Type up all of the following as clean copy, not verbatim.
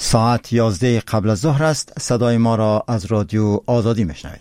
ساعت 11 قبل از ظهر است. صدای ما را از رادیو آزادی میشنوید.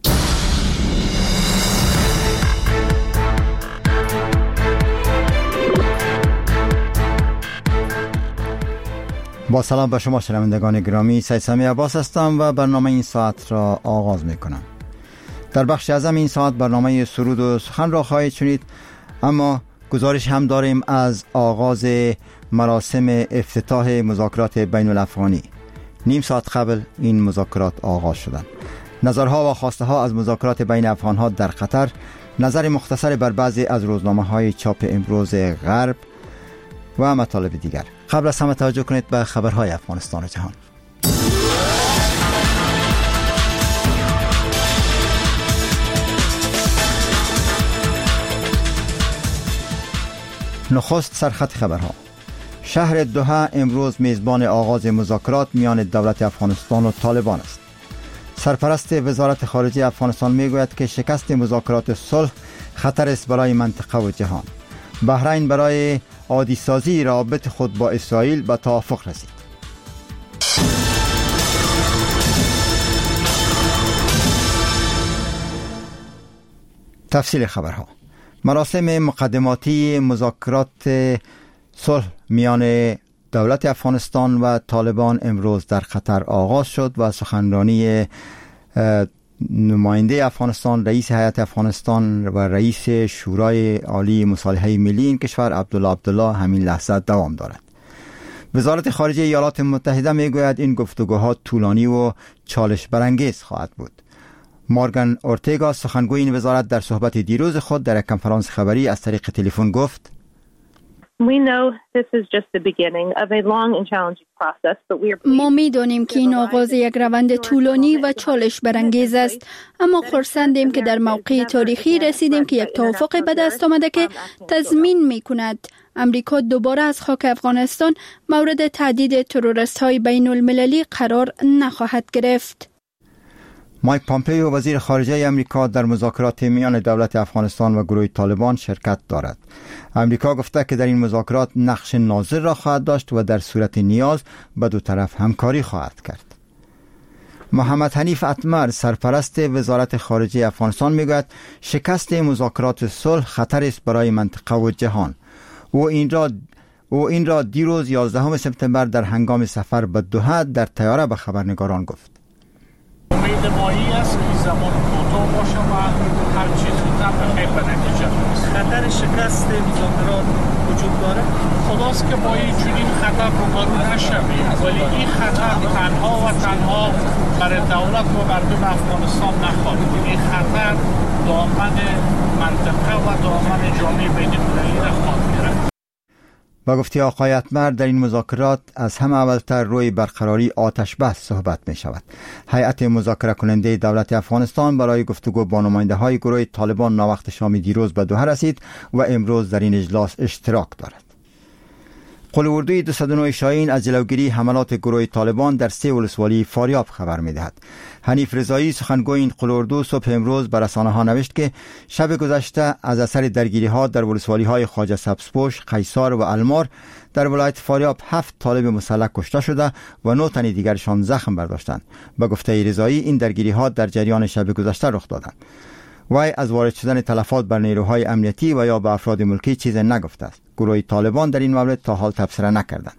با سلام به شما شنوندگان گرامی، سید سمی عباس هستم و برنامه این ساعت را آغاز میکنم. در بخش اعظم این ساعت برنامه سرود و سخن را خواهید شنید، اما گزارش هم داریم از آغاز مراسم افتتاح مذاکرات بین الافغانی. نیم ساعت قبل این مذاکرات آغاز شدند. نظرها و خواسته ها از مذاکرات بین افغانها در قطر، نظر مختصر بر بعضی از روزنامه های چاپ امروز غرب و مطالب دیگر. قبل از همه توجه کنید به خبرهای افغانستان و جهان. نخست سرخط خبرها. شهر دوحه امروز میزبان آغاز مذاکرات میان دولت افغانستان و طالبان است. سرپرست وزارت خارجه افغانستان میگوید که شکست مذاکرات صلح خطر است برای منطقه و جهان. بحرین برای عادی سازی روابط خود با اسرائیل به توافق رسید. تفصیل خبرها. مراسم مقدماتی مذاکرات صلح میان دولت افغانستان و طالبان امروز در قطر آغاز شد و سخنرانی نماینده افغانستان، رئیس هیئت افغانستان و رئیس شورای عالی مصالحه ملی این کشور عبدالله همین لحظه دوام دارد. وزارت خارجه ایالات متحده میگوید این گفتگوها طولانی و چالش برانگیز خواهد بود. مورگان اورتگا سخنگوی این وزارت در صحبت دیروز خود در یک کنفرانس خبری از طریق تلفن گفت: ما می‌دانیم که این آغاز یک روند طولانی و چالش برانگیز است، اما خرسندیم که در موقع تاریخی رسیدیم که یک توافق به دست آمده که تضمین می‌کند امریکا دوباره از خاک افغانستان مورد تهدید تروریست‌های بین المللی قرار نخواهد گرفت. مایک پامپیو وزیر خارجه امریکا در مذاکرات میان دولت افغانستان و گروه طالبان شرکت دارد. امریکا گفته که در این مذاکرات نقش ناظر را خواهد داشت و در صورت نیاز به دو طرف همکاری خواهد کرد. محمد حنیف اتمر سرپرست وزارت خارجه افغانستان میگوید شکست مذاکرات صلح خطر است برای منطقه و جهان. او این را دیروز 11 سپتامبر در هنگام سفر به دوحه در طیاره به خبرنگاران گفت. امید ما این است که زمان کوتاه باشه و هر چیز زودتر به خیر به نتیجه برسه. خطر شکست مذاکرات وجود داره. خداست که با این چنین خطر روبرو نشویم، ولی این خطر تنها و تنها برای دولت و مردم افغانستان نخواهد. این خطر دامن منطقه و دامن جامعه بین‌المللی را خواهد گرفت. با گفته آقای اتمر در این مذاکرات از همه اولتر روی برقراری آتش بس صحبت می شود. هیئت مذاکره کننده دولت افغانستان برای گفتگو با نماینده های گروه طالبان ناوقت شام دیروز به دوحه رسید و امروز در این اجلاس اشتراک دارد. قلواردوی 209 شاهین از جلوگیری حملات گروه طالبان در 3 ولسوالی فاریاب خبر می دهد. حنیف رضایی سخنگوی این قلواردو صبح امروز بر رسانه ها نوشت که شب گذشته از اثر درگیری ها در ولسوالی های خواجه سبزپوش، قیصار و المار در ولایت فاریاب 7 طالب مسلح کشته شده و 9 تن دیگرشان زخم برداشتند. به گفته رضایی این درگیری ها در جریان شب گذشته رخ دادند. وی از وارد شدن تلفات بر نیروهای امنیتی و یا به افراد ملکی چیزی نگفته است. گروه طالبان در این مورد تا حال تبصره نکردند.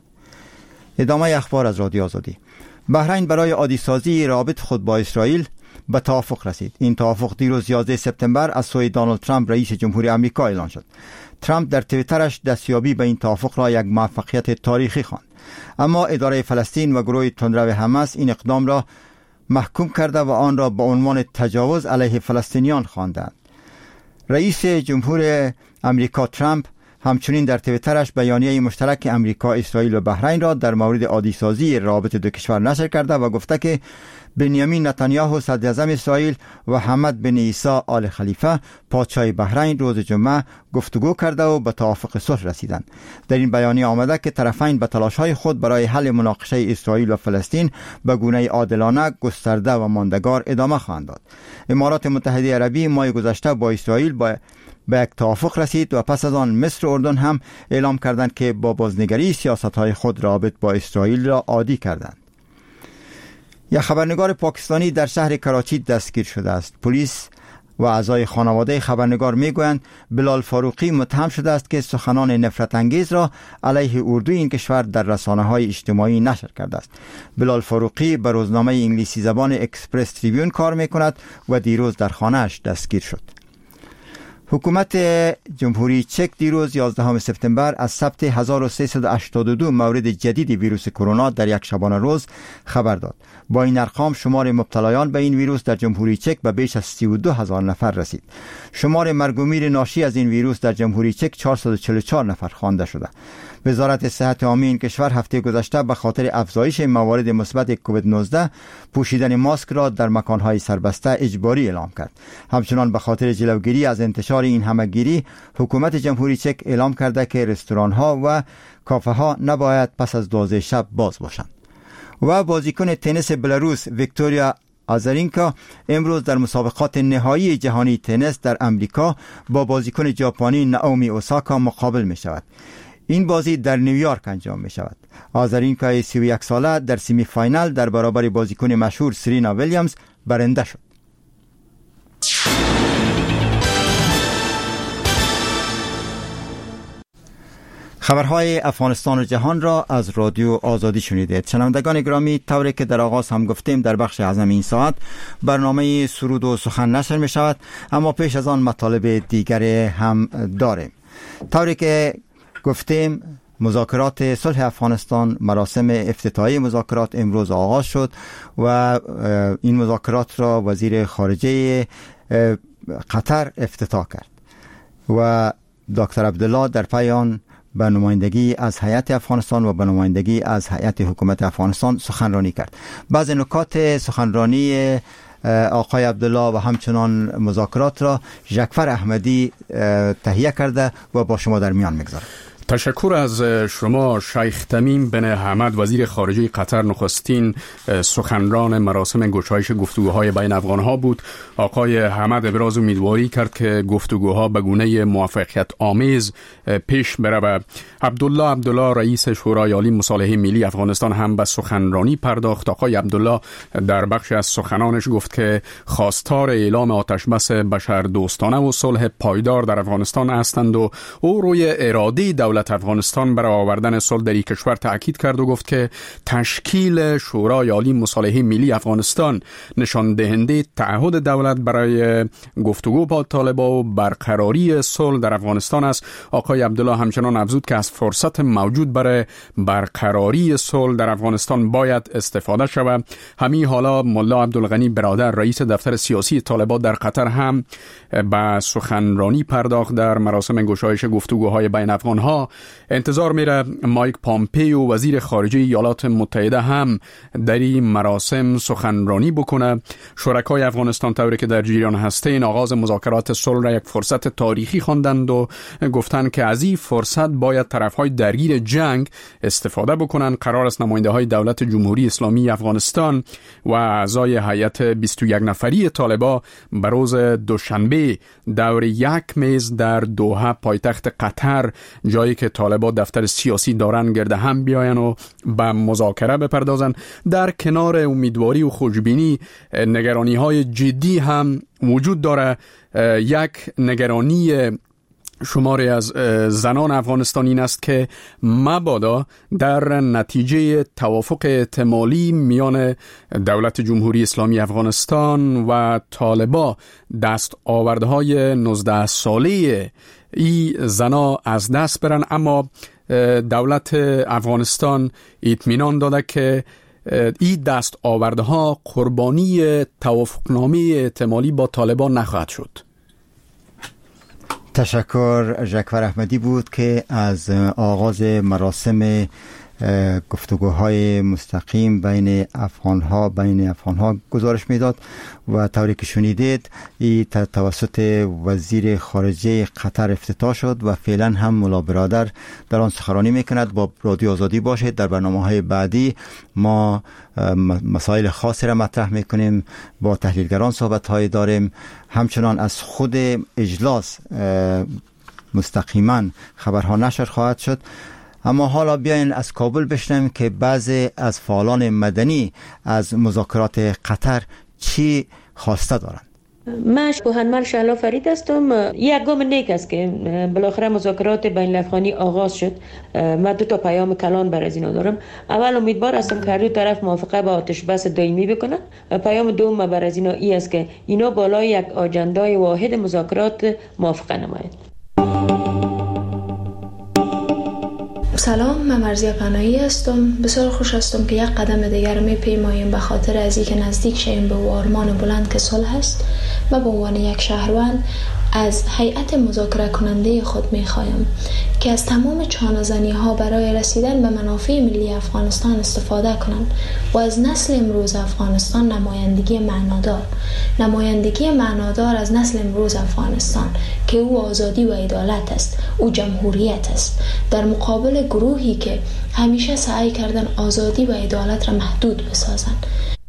ادامه اخبار از رادیو آزادی. بحرین برای عادی سازی روابط خود با اسرائیل به توافق رسید. این توافق دیروز 11 سپتامبر از سوی دونالد ترامپ رئیس جمهوری آمریکا اعلان شد. ترامپ در توییترش دستیابی به این توافق را یک موفقیت تاریخی خواند. اما اداره فلسطین و گروه تندرو حماس این اقدام را محکوم کرده و آن را به عنوان تجاوز علیه فلسطینیان خواندند. رئیس جمهور آمریکا ترامپ همچنین در توییترش بیانیه مشترک امریکا، اسرائیل و بحرین را در مورد عادی سازی روابط دو کشور نشر کرده و گفته که بنیامین نتانیاهو صدر اعظم اسرائیل و حمد بن عیسی آل خلیفه پادشاه بحرین روز جمعه گفتگو کرده و به توافق صلح رسیدند. در این بیانیه آمده که طرفین به تلاش‌های خود برای حل مناقشه اسرائیل و فلسطین به گونه عادلانه، گسترده و ماندگار ادامه خواهند داد. امارات متحده عربی ماه گذشته با اسرائیل به یک توافق رسید و پس از آن مصر و اردن هم اعلام کردند که با بازنگری سیاست‌های خود رابط با اسرائیل را عادی کردند. یک خبرنگار پاکستانی در شهر کراچی دستگیر شده است. پلیس و اعضای خانواده خبرنگار میگویند بلال فاروقی متهم شده است که سخنان نفرت انگیز را علیه اردوی این کشور در رسانه‌های اجتماعی نشر کرده است. بلال فاروقی به روزنامه انگلیسی زبان اکسپرس تریبیون کار میکند و دیروز در خانه‌اش دستگیر شد. حکومت جمهوری چک دیروز 11 سپتامبر از ثبت 1382 مورد جدید ویروس کرونا در یک شبانه روز خبر داد. با این ارقام شمار مبتلایان به این ویروس در جمهوری چک به بیش از 32,000 نفر رسید. شمار مرگ و میر ناشی از این ویروس در جمهوری چک 444 نفر خوانده شده. وزارت صحت عامه این کشور هفته گذشته به خاطر افزایش موارد مثبت کووید 19 پوشیدن ماسک را در مکانهای سربسته اجباری اعلام کرد. همچنان به خاطر جلوگیری از انتشار این همهگیری حکومت جمهوری چک اعلام کرده که رستوران‌ها و کافه ها نباید پس از 12 شب باز باشند. و بازیکن تنیس بلاروس ویکتوریا آزارینکا امروز در مسابقات نهایی جهانی تنیس در امریکا با بازیکن ژاپنی نائومی اوساکا مقابل می شود. این بازی در نیویورک انجام می شود. آزارینکا 31 ساله در سیمی فاینال در برابر بازیکن مشهور سرینا ویلیامز برنده شد. خبرهای افغانستان و جهان را از رادیو آزادی شنیدید. شنوندگان گرامی، طوری که در آغاز هم گفتیم در بخش اعظم این ساعت برنامه سرود و سخن نشر می شود، اما پیش از آن مطالب دیگر هم داریم. طوری که گفتیم مذاکرات صلح افغانستان، مراسم افتتاحی مذاکرات امروز آغاز شد و این مذاکرات را وزیر خارجه قطر افتتاح کرد و دکتر عبدالله در پیان به نمایندگی از هیئت افغانستان و به نمایندگی از هیئت حکومت افغانستان سخنرانی کرد. بعض نکات سخنرانی آقای عبدالله و همچنان مذاکرات را ژکفر احمدی تهیه کرده و با شما در میان میگذارم. تشکر از شما شیخ تمیم بن حمد، وزیر خارجه قطر. نخستین سخنران مراسم گشایش گفتگوهای بین افغانها بود. آقای حمد ابراز امیدواری کرد که گفتگوها به گونه موفقیت آمیز پیش بره. عبدالله رئیس شورای عالی مصالحه ملی افغانستان هم به سخنرانی پرداخت. آقای عبدالله در بخش از سخنانش گفت که خواستار اعلام آتشبس بشردوستانه و صلح پایدار در افغانستان هستند و او روی اراده دولت افغانستان برای آوردن صلح در این کشور تاکید کرد و گفت که تشکیل شورای عالی مصالحه ملی افغانستان نشان دهنده تعهد دولت برای گفتگو با طالبان و برقراری صلح در افغانستان است. آقای عبدالله همچنان افزود که از فرصت موجود برای برقراری صلح در افغانستان باید استفاده شود. همین حالا ملا عبدالغنی برادر رئیس دفتر سیاسی طالبان در قطر هم به سخنرانی پرداخت در مراسم گشایش گفتگوهای بین افغانها. انتظار میره مایک پامپیو وزیر خارجه ایالات متحده هم در این مراسم سخنرانی بکنه. شرکای افغانستان طوری که در جریان هستند آغاز مذاکرات صلح را یک فرصت تاریخی خواندند و گفتند که از این فرصت باید طرفهای درگیر جنگ استفاده بکنند. قرار است نماینده های دولت جمهوری اسلامی افغانستان و اعضای هیئت 21 نفری طالبان به روز دوشنبه دور یک میز در دوحه پایتخت قطر، جایی که طالبان دفتر سیاسی دارن، گرده هم بیاین و به مذاکره بپردازن. در کنار امیدواری و خوشبینی نگرانی های جدی هم وجود داره. یک نگرانی شماری از زنان افغانستانی این است که مبادا در نتیجه توافق احتمالی میان دولت جمهوری اسلامی افغانستان و طالبان دست آوردهای 19 ساله ای زنا از دست برن. اما دولت افغانستان اطمینان داده که این دست آوردها قربانی توافقنامه احتمالی با طالبان نخواهد شد. تشکر. ژکفر احمدی بود که از آغاز مراسم گفتگوهای مستقیم بین افغانها گزارش میداد و طوری که شنیدید این توسط وزیر خارجه قطر افتتاح شد و فعلا هم ملا برادر در آن سخنرانی میکند. با رادیو آزادی باشید. در برنامه‌های بعدی ما مسائل خاصی را مطرح میکنیم، با تحلیلگران صحبت‌های داریم، همچنان از خود اجلاس مستقیما خبرها نشر خواهد شد. اما حالا بیاین از کابل بشنویم که بعضی از فعالان مدنی از مذاکرات قطر چی خواسته دارند. من شبوهنمل شهلا فرید هستم. یک گام نیک است که بالاخره مذاکرات بین الافغانی آغاز شد. من 2 پیام کلان بر از اینا دارم. اول امیدوار هستم که هر دو طرف موافقه با آتش بس دائمی بکنن. پیام دوم بر از اینا این است که اینا بالای یک آجندای واحد مذاکرات موافقه نمایند. سلام، من مرزیه پناهی هستم. بسیار خوش هستم که یک قدم دیگر می پیماییم به خاطر از اینکه نزدیک شیم به آرمان بلند که صلح است و به عنوان یک شهروند از هیئت مذاکره کننده خود می خواهم که از تمام چانه‌زنی ها برای رسیدن به منافع ملی افغانستان استفاده کنند و از نسل امروز افغانستان نمایندگی معنادار از نسل امروز افغانستان که او آزادی و عدالت است، او جمهوریت است، در مقابل گروهی که همیشه سعی کردن آزادی و عدالت را محدود بسازند.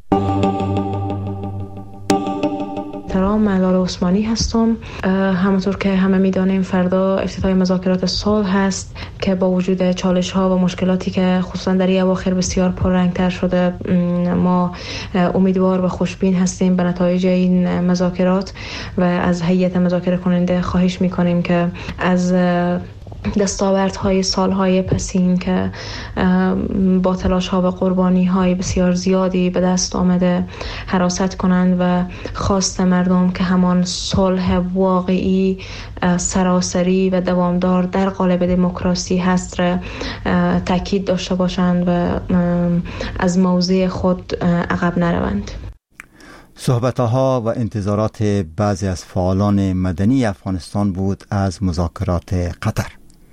من لاله عثمانی هستم. همونطور که همه میدانیم فردا افتتاح مذاکرات صلح هست که با وجود چالش ها و مشکلاتی که خصوصا در این اواخر بسیار پررنگ‌تر شده، ما امیدوار و خوشبین هستیم به نتایج این مذاکرات و از هیئت مذاکره کننده خواهش میکنیم که از دستاوردهای سالهای پسین که با تلاش‌ها و قربانی‌های بسیار زیادی به دست آمده حراست کنند و خواست مردم که همان صلح واقعی، سراسری و دوامدار در قالب دموکراسی هست را تاکید داشته باشند و از موضع خود عقب نروند. صحبت‌ها و انتظارات بعضی از فعالان مدنی افغانستان بود از مذاکرات قطر.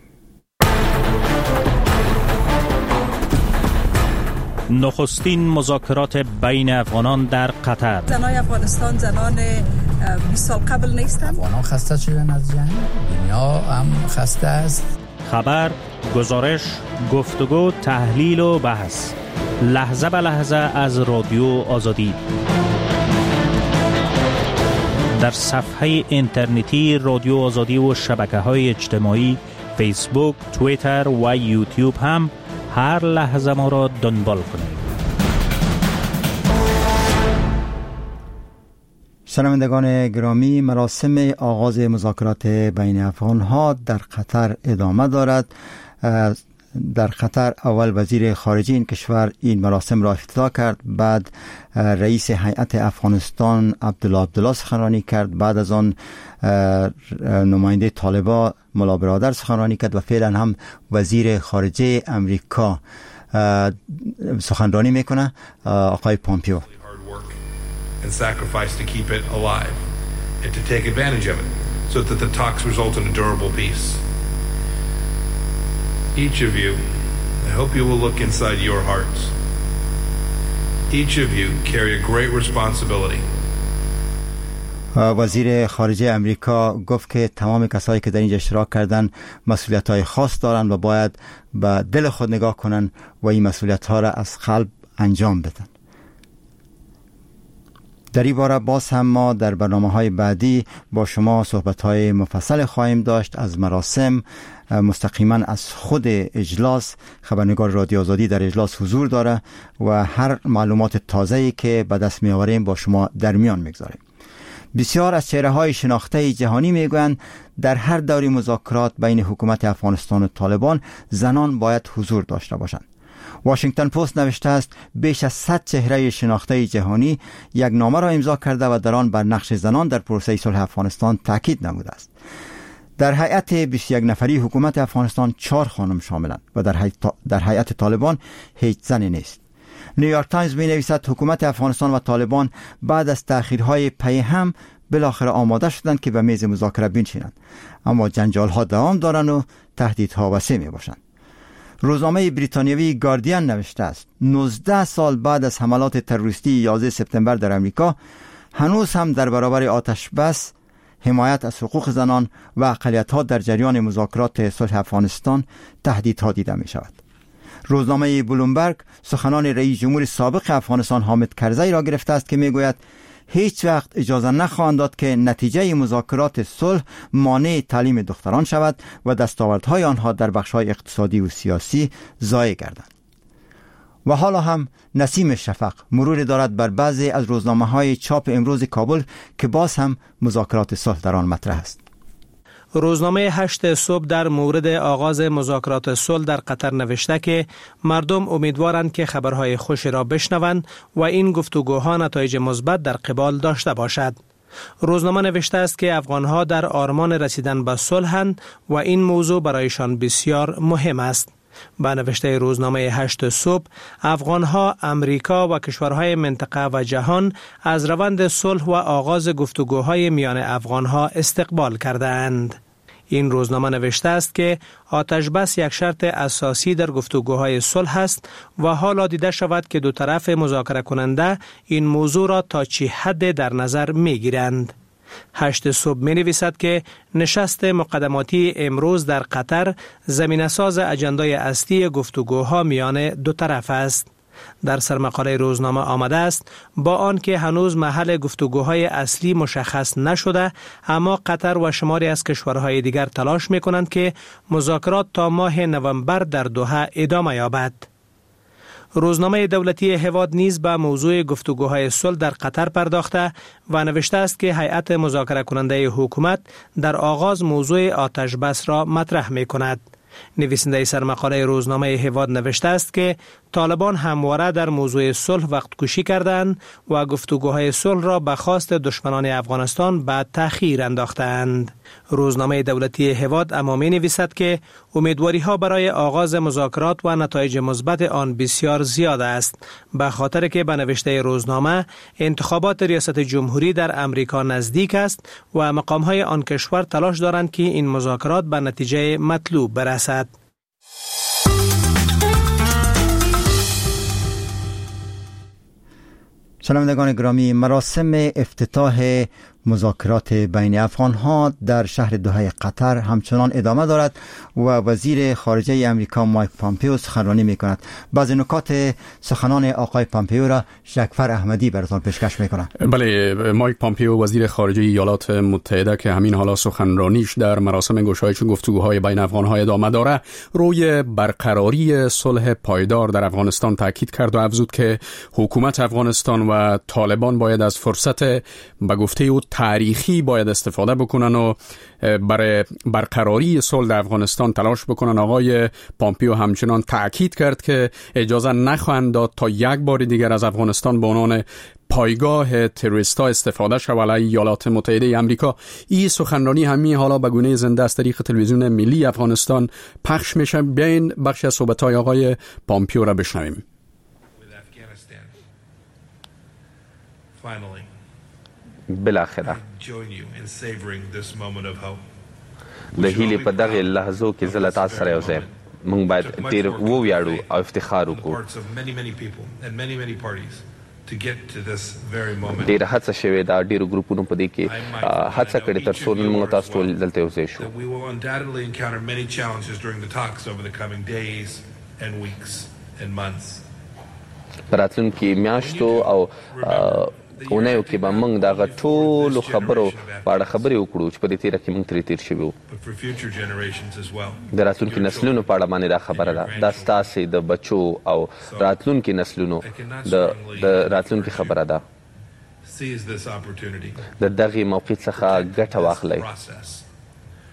نخستین مذاکرات بین افغانان در قطر. زنان افغانستان زنان 20 سال قبل نیستند. افغانان خسته شدن از جنگ، دنیا هم خسته است. خبر، گزارش، گفتگو، تحلیل و بحث لحظه به لحظه از رادیو آزادی در صفحه اینترنتی رادیو آزادی و شبکه‌های اجتماعی فیسبوک، توییتر و یوتیوب هم هر لحظه ما را دنبال کنید. شنوندگان گرامی، مراسم آغاز مذاکرات بین افغان‌ها در قطر ادامه دارد. در قطر اول وزیر خارجه این کشور این مراسم را افتتاح کرد، بعد رئیس هیئت افغانستان عبدالله سخنرانی کرد، بعد از آن نماینده طالبان ملا برادر سخنرانی کرد و فعلا هم وزیر خارجه امریکا سخنرانی میکنه، آقای پامپیو. And sacrifice to keep it alive and to take advantage of it so that the talks result in a durable peace. Each of you, I hope you will look inside your hearts. Each of you carry a great responsibility. وزیر خارجه امریکا گفت که تمام کسایی که در اینجا اشتراک کردن مسئولیت‌های خاص دارن و باید به دل خود نگاه کنن و این مسئولیت‌ها را از قلب انجام بدن. در این باره باز هم ما در برنامه‌های بعدی با شما صحبت‌های مفصل خواهیم داشت از مراسم، مستقیما از خود اجلاس. خبرنگار رادیو آزادی در اجلاس حضور داره و هر معلومات تازه‌ای که به دست می‌آوریم با شما در میان می‌گذاریم. بسیار از چهره‌های شناخته جهانی میگویند در هر دوره مذاکرات بین حکومت افغانستان و طالبان زنان باید حضور داشته باشند. واشنگتن پست نوشته است بیش از 100 چهره شناخته جهانی یک نامه را امضا کرده و در آن بر نقش زنان در پروسه صلح افغانستان تاکید نموده است. در هیئت 21 نفری حکومت افغانستان 4 خانم شاملند و در هیئت طالبان هیچ زنی نیست. نیویورک تایمز می نویسد حکومت افغانستان و طالبان بعد از تأخیرهای پی هم بالاخره آماده شدند که به میز مذاکره بنشینند، اما جنجال ها دوام دارند و تهدیدها وسیع می باشند. روزنامه بریتانیایی گاردین نوشته است 19 سال بعد از حملات تروریستی 11 سپتامبر در امریکا هنوز هم در برابر آتش بس، حمایت از حقوق زنان و اقلیت‌ها در جریان مذاکرات صلح افغانستان تهدیدها دیده می شود. روزنامه بلومبرگ سخنان رئیس جمهور سابق افغانستان حامد کرزی را گرفته است که می گوید هیچ وقت اجازه نخواهند داد که نتیجه مذاکرات صلح مانع تعلیم دختران شود و دستاوردهای آنها در بخش‌های اقتصادی و سیاسی ضایع گردند. و حالا هم نسیم شفق مرور دارد بر بعضی از روزنامه‌های چاپ امروز کابل که باز هم مذاکرات صلح در آن مطرح است. روزنامه 8 صبح در مورد آغاز مذاکرات صلح در قطر نوشته که مردم امیدوارند که خبرهای خوش را بشنوند و این گفتگوها نتایج مثبت در قبال داشته باشد. روزنامه نوشته است که افغانها در آرمان رسیدن به صلحند و این موضوع برایشان بسیار مهم است. با نوشته روزنامه 8 صبح، افغانها، امریکا و کشورهای منطقه و جهان از روند صلح و آغاز گفتگوهای میان افغانها استقبال کردند. این روزنامه نوشته است که آتش بس یک شرط اساسی در گفتگوهای صلح است و حالا دیده شود که دو طرف مذاکره کننده این موضوع را تا چه حد در نظر می گیرند. 8 صبح می نویسد که نشست مقدماتی امروز در قطر زمینه ساز اجندای اصلی گفتگوها میان دو طرف است. در سرمقاله روزنامه آمده است با آنکه هنوز محل گفتگوهای اصلی مشخص نشده، اما قطر و شماری از کشورهای دیگر تلاش می کنند که مذاکرات تا ماه نوامبر در دوحه ادامه یابد. روزنامه دولتی هواد نیز به موضوع گفتگوهای صلح در قطر پرداخته و نوشته است که هیئت مذاکره کننده حکومت در آغاز موضوع آتش بس را مطرح می کند. نویسنده سرمقاله روزنامه هواد نوشته است که طالبان همواره در موضوع صلح وقت کشی کردند و گفتگوهای صلح را به خواست دشمنان افغانستان به تأخیر انداختند. روزنامه دولتی هواد اما می نویسد که امیدواری ها برای آغاز مذاکرات و نتایج مثبت آن بسیار زیاد است، به خاطر که به نوشته روزنامه انتخابات ریاست جمهوری در امریکا نزدیک است و مقام های آن کشور تلاش دارند که این مذاکرات به نتیجه مطلوب برسد. شنوندگان گرامی، مراسم افتتاح مذاکرات بین افغانها در شهر دوحه قطر همچنان ادامه دارد و وزیر خارجه امریکا مایک پامپیو سخنرانی می‌کند. بعضی نکات سخنان آقای پامپیو را جعفر احمدی براتون پیشکش می‌کنم. بله، مایک پامپیو وزیر خارجه ایالات متحده که همین حالا سخنرانیش در مراسم گشایش گفتگوهای بین افغان‌ها ادامه داره، روی برقراری صلح پایدار در افغانستان تاکید کرد و افزود که حکومت افغانستان و طالبان باید از فرصت به گفته او تاریخی باید استفاده بکنن و برای برقراری صلح در افغانستان تلاش بکنن. آقای پامپیو همچنان تاکید کرد که اجازه نخواهند داد تا یک بار دیگر از افغانستان به عنوان پایگاه تروریست‌ها استفاده شود علیه ایالات متحده آمریکا. این سخنرانی همین حالا به گونه زنده از طریق تلویزیون ملی افغانستان پخش میشه. بیاین بخش از صحبت‌های آقای پامپیو را بشنویم. بالاخره د هیلې په دغه لحظو کې زه له تاسو سره یو ځای موږ باید ډېر وویاړو او افتخار وکړو. ډېره هڅه شوې ده، ډېرو ګروپونو په دې کې هڅه کړې تر څو نن موږ تاسو ټول دلته یو ځای شو. په راتلونکي میاشتو او اونیو کې به موږ دغه ټولو خبرو په اړه خبرې وکړو چې په دې تیره کې موږ ترې تیر شوي وو. د راتلونکي نسلونو په اړه باندې دا خبره ده، دا ستاسې د بچو او راتلونکي نسلونو د راتلونکي خبره ده. د دغې موقع څخه ګټه واخلئ،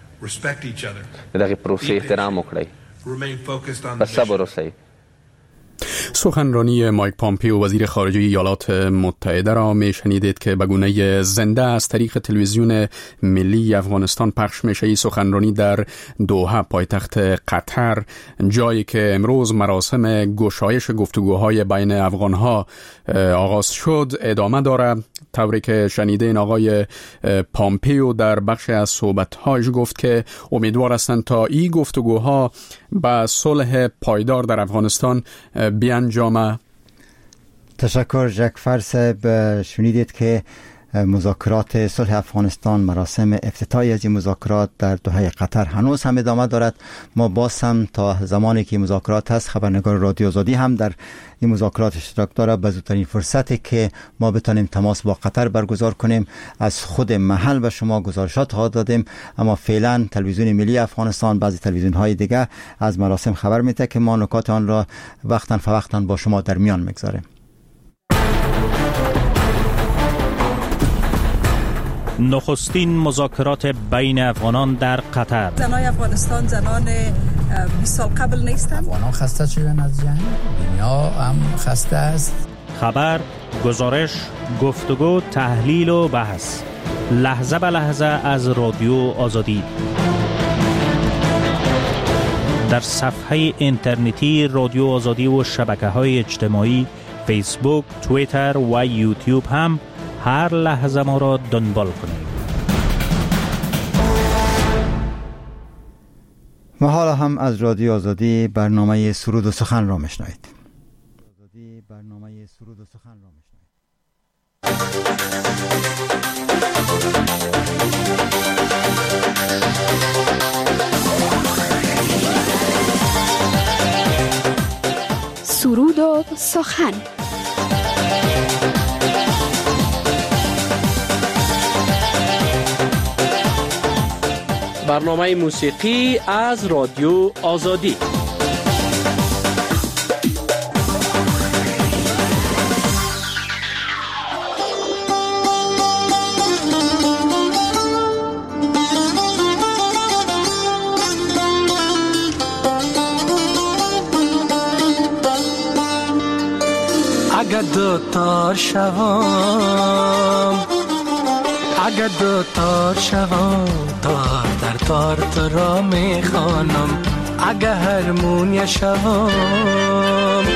د دغې پروسې احترام وکړئ، په صبر اوسئ. سخنرانی مایک پامپیو وزیر خارجه ایالات متحده را میشنیدید که به گونه زنده از طریق تلویزیون ملی افغانستان پخش میشه. این سخنرانی در دوحه پایتخت قطر، جایی که امروز مراسم گشایش گفتگوهای بین افغانها آغاز شد، ادامه داره. طوری که شنیدین آقای پامپیو در بخش از صحبت‌هایش گفت که امیدوار هستند تا این گفتگوها به صلح پایدار در افغانستان بیانجامه. تشکر جکفر صاحب. شنیدید که مذاکرات صلح افغانستان، مراسم افتتاحی از این مذاکرات در دوحه قطر هنوز هم ادامه دارد. ما باز هم تا زمانی که مذاکرات هست، خبرنگار رادیو آزادی هم در این مذاکرات اشتراک داره. به زودترین فرصتی که ما بتانیم تماس با قطر برگزار کنیم از خود محل به شما گزارشات ها دادیم. اما فعلا تلویزیون ملی افغانستان، بعضی تلویزیون های دیگه از مراسم خبر میده که ما نکات آن را وقتا فوقتا با شما در میان میگذاریم. نخستین مذاکرات بین افغانان در قطر. زنای افغانستان زنان 20 سال قبل نیستند. افغانان خسته شدن از جنگ، دنیا هم خسته است. خبر، گزارش، گفتگو، تحلیل و بحث، لحظه به لحظه از رادیو آزادی. در صفحه اینترنتی رادیو آزادی و شبکه‌های اجتماعی فیسبوک، توییتر و یوتیوب هم هر لحظه ما را دنبال کنید. و حالا هم از رادیو آزادی برنامه سرود و سخن را میشنوید. سرود و سخن. برنامه موسیقی از رادیو آزادی. اگر دو تار شوام، اگر دو تار شوام، تار در تار تو را میخوانم. اگر هرمونیا شوام،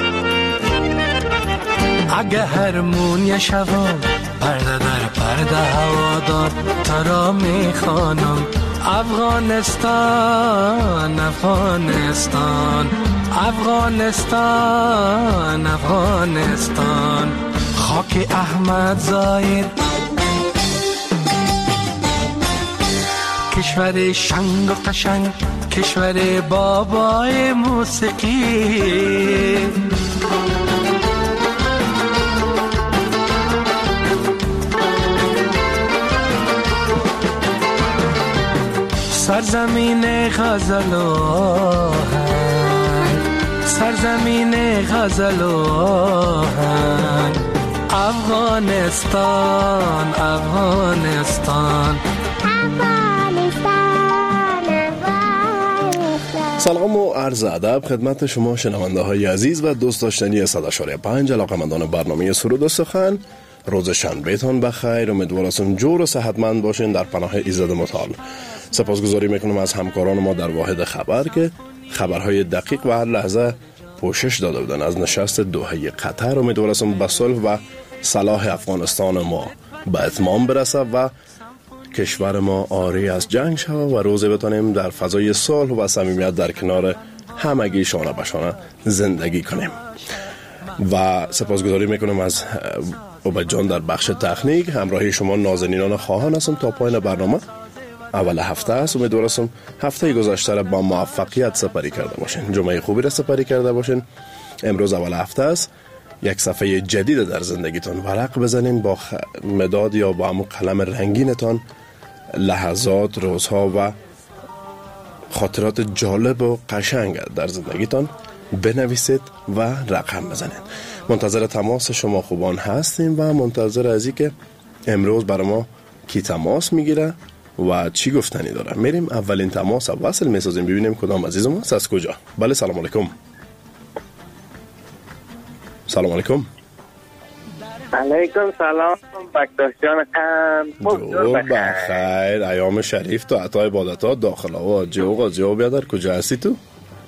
اگر هرمونیا شوام، پرده در پرده هوادار تو را میخوانم. افغانستان افغانستان افغانستان افغانستان، خاک احمد ظاهر، کشور شنگ و قشنگ، کشور بابای موسیقی. سرزمین غزل و آهنگ، سرزمین غزل و آهنگ، افغانستان افغانستان. سلام و عرض ادب خدمت شما شنونده های عزیز و دوست داشتنی 100.5 علاقه‌مندان برنامه سرود و سخن. روز شنبهتان بخیر. امیدوار هستم جور و صحتمند باشین در پناه ایزد متعال. سپاسگزاری میکنم از همکاران ما در واحد خبر که خبرهای دقیق و هر لحظه پوشش داده بودن از نشست دوحه قطر. امیدوار هستم به صلح و صلاح افغانستان ما به اتمام برسه و کشور ما آری از جنگ شود و روزی بتانیم در فضای صلح و صمیمیت در کنار همگی شانه به شانه زندگی کنیم. و سپاسگزاری میکنم از عبید جان در بخش تکنیک. همراهی شما نازنینان خواهان هستم تا پایان برنامه. اول هفته است. امیدوار هستم هفته گذشته را با موفقیت سپری کرده باشین، جمعه خوبی را سپری کرده باشین. امروز اول هفته است. یک صفحه جدید در زندگیتان ورق بزنین با مداد یا با همون قلم رنگینتان لحظات، روزها و خاطرات جالب و قشنگ در زندگیتان بنویسید و رقم بزنید. منتظر تماس شما خوبان هستیم و منتظر از اینکه امروز برای ما کی تماس میگیره و چی گفتنی داره. میریم اولین تماس وصل میسازیم، ببینیم کدام عزیزم هست از کجا. بله سلام علیکم. سلام علیکم. علیکم سلام بکتاش جان جور بخیر. ایام شریف تو عطا عبادتات داخل آوا جو بیادر کجا هستی تو؟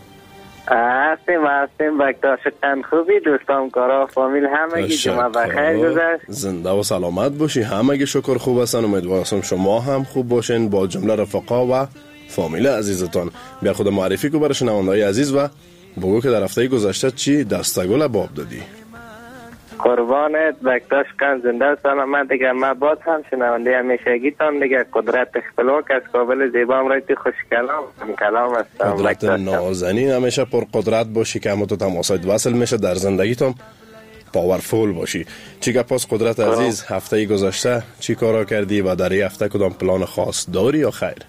هستیم بکتاش کن خوبی دوستان کارا فامیل همگی جمعه بخیر گذشت. زنده و سلامت باشی. همگی شکر خوب هستن. امیدوارم شما هم خوب باشین با جمله رفقا و فامیل عزیزتان. بیا خود معرفی کو برای شنونده‌های عزیز و بگو که در هفته گذشته چی دستگل باب دادی. قربانت بکتاش کن زنده و سلامت. دیگه من باز هم شنونده همیشگیتان دیگه قدرت خپلواک از کابل زیبام رایتی خوش کلام هستم. قدرت نازنین همیشه پر قدرت باشی که همه تو تماسات وصل میشه در زندگیتون پاورفول باشی. چی که پاس قدرت عزیز هفته گذشته چی کارا کردی و در این هفته کدام پلان خاص داری یا خیر؟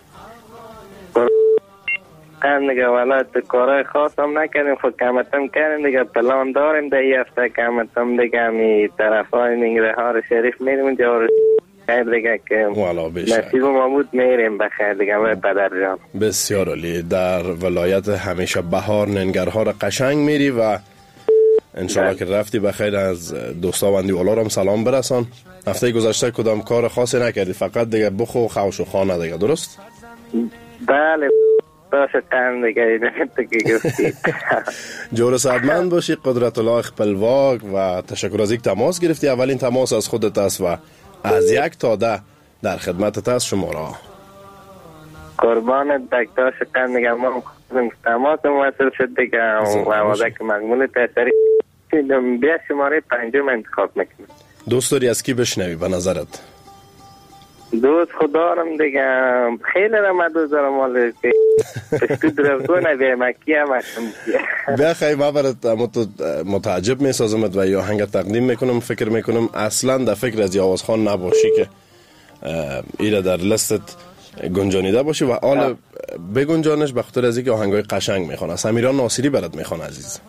دیگه والا کارهای خاص هم نکردیم خود کمتم کردیم دیگه پلان داریم در یه هفته کمتم دیگه می طرف های ننگرهار شریف میریم جا خیر دیگه که نصیب ما بود میریم بخیر دیگه و پدر جان. بسیار عالی. در ولایت همیشه بهار ننگرهار قشنگ میری و انشالله که رفتی بخیر. از دوستا و اندیوالارم سلام برسان. هفته گذشته کدام کار خاصی نکردی فقط دیگه بخو خوش و خانه دیگه درست؟ بله داشتن دیگه گفتی. جور سعدمند باشی. قدرت الله خپلواک و تشکر از اینکه تماس گرفتی. اولین تماس از خودت است و از 1 تا 10 در خدمتت است شما را. قربانت دکتر شکن دیگه ما تماس موصل شد دیگه و آماده که مقمول تحصیلی بیا شماره 5 انتخاب میکنم. دوست داری از کی بشنوی به نظرت؟ دوست خودارم دیگه خیلی رمه دوست دارم مالی که پشتی درفتو نبیه مکی هم هستم بیا خیلی ما برات متعجب می سازمت و یا هنگه تقدیم میکنم. فکر میکنم اصلا در فکر از یاوازخان نباشی که ایره در لستت گنجانیده باشی و آل بگنجانش به خاطر از اینکه آهنگای قشنگ میخوانه. سمیران ناصری برات میخوانه عزیز.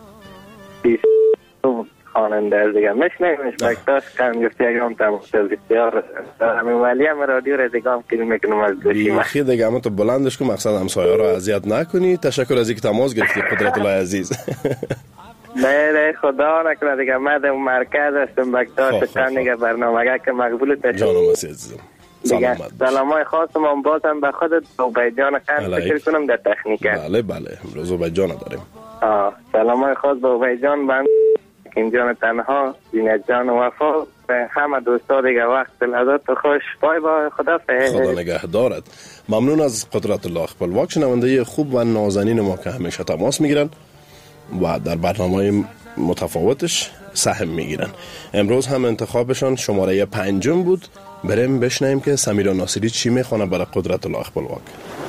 خواننده دیگه مشنیمش بکتاش کن گفتی اگرام تماشل بسیار همین ولی هم رادیو را دیگه هم کلی میکنم از دوشی بخی دیگه همه تو بلندش کن مقصد همسایه را اذیت نکنی. تشکر از اینکه تماس گرفتی قدرت الله عزیز. نه خدا نکنه دیگه من در مرکز هستم بکتاش کن دیگه برنامه که مقبول تشکر جانم عزیزم. سلامای خاصم هم بازم به خودت عبید جان کن فکر کنم در تکنیک. بله امروز عبید جان داریم. سلامای خاص به عبید جان بند این جان تنها زینت جان وفا به همه دوستا دیگه وقت لذت خوش. بای خدا نگهدارت. ممنون از قدرت الله خپلواک شنونده خوب و نازنین ما که همیشه تماس میگیرن و در برنامه‌های متفاوتش سهم میگیرن. امروز هم انتخابشان شماره 5 بود. بریم بشنویم که سمیران ناصری چی میخونه برای قدرت الله خپلواک.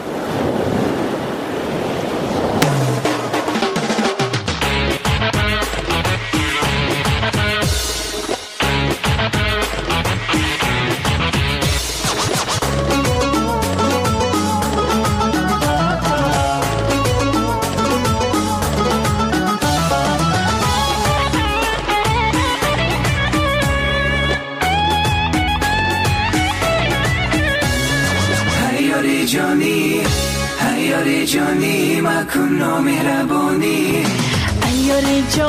جانی مکن مهربانی ایار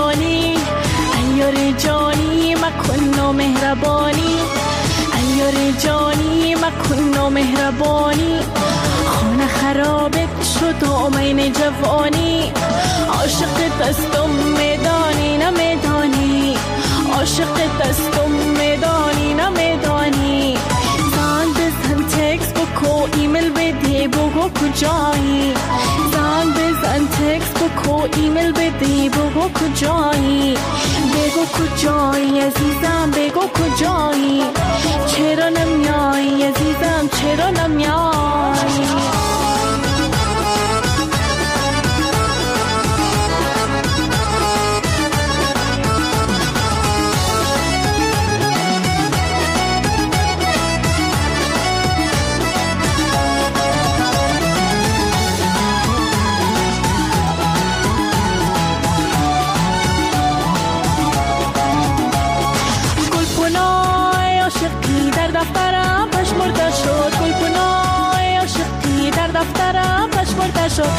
جانی مکن مهربانی ایار جانی مکن مهربانی خانه خرابت شد آمین جوانی عاشق دستم میدانی نمیدانی عاشق دستم میدانی نمیدانی زن بزن تکس بکو ایمیل بدی بگو کجایی زن بزن تکس بکو ایمیل بدی بگو کجایی بگو کجایی عزیزم بگو کجایی چرا نمیایی عزیزم چرا نمیایی